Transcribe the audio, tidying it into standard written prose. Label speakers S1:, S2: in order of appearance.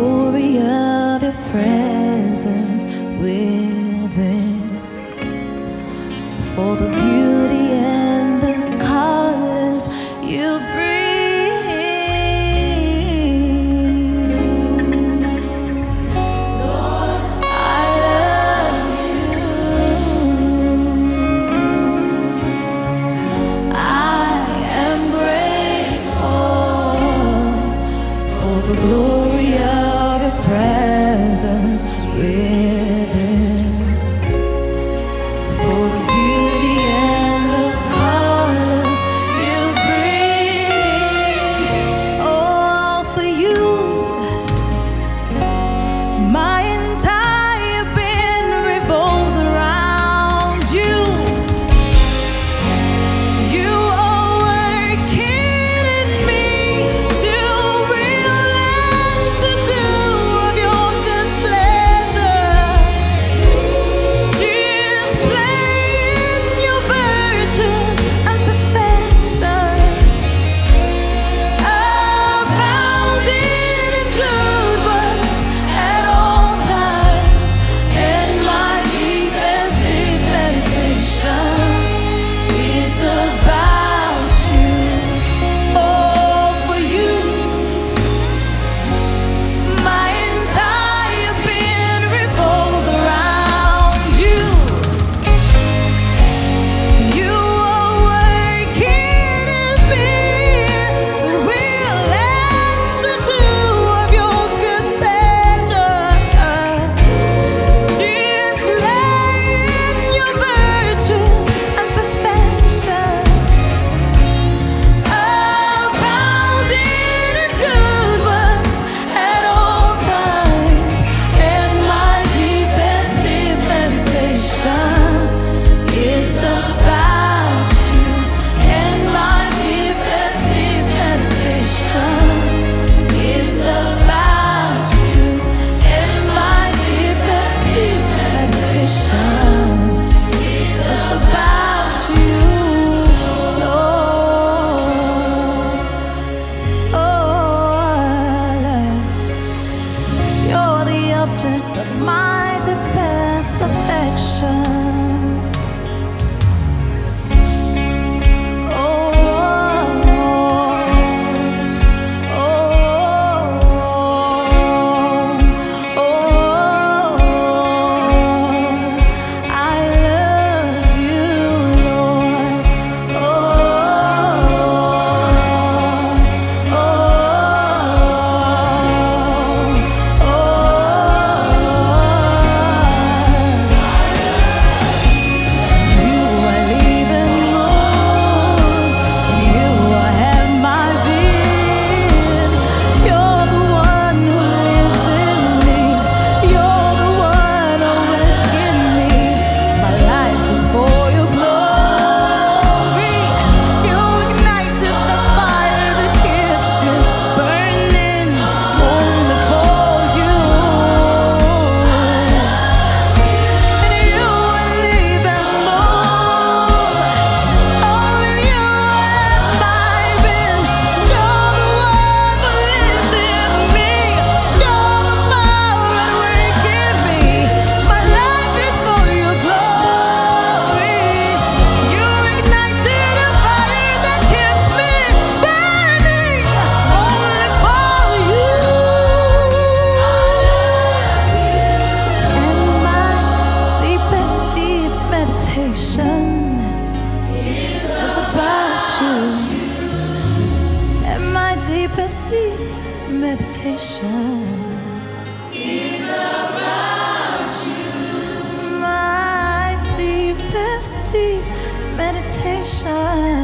S1: glory of your presence within, for the beauty and the colors you bring. Lord, I love you. I am grateful for the glory of your presence within, for the beauty and the colors you bring. Oh, for you, my entire being revolves around you. You are working in me to will and to do of your good pleasure, displaying your virtues and perfections, abounding in good works at all times. And my deepest deep meditation is about you. Oh, for you, my entire being revolves around you. You are working in me to will and to do of your good pleasure, displaying your virtues and perfections, abounding in good works at all times. And my deepest deep meditation is about you. And my deepest deep meditation is about you. And my deepest deep meditation is about you, Lord. Oh, Lord, you're the object of my deepest affection. Deepest deep meditation is about you. My deepest deep meditation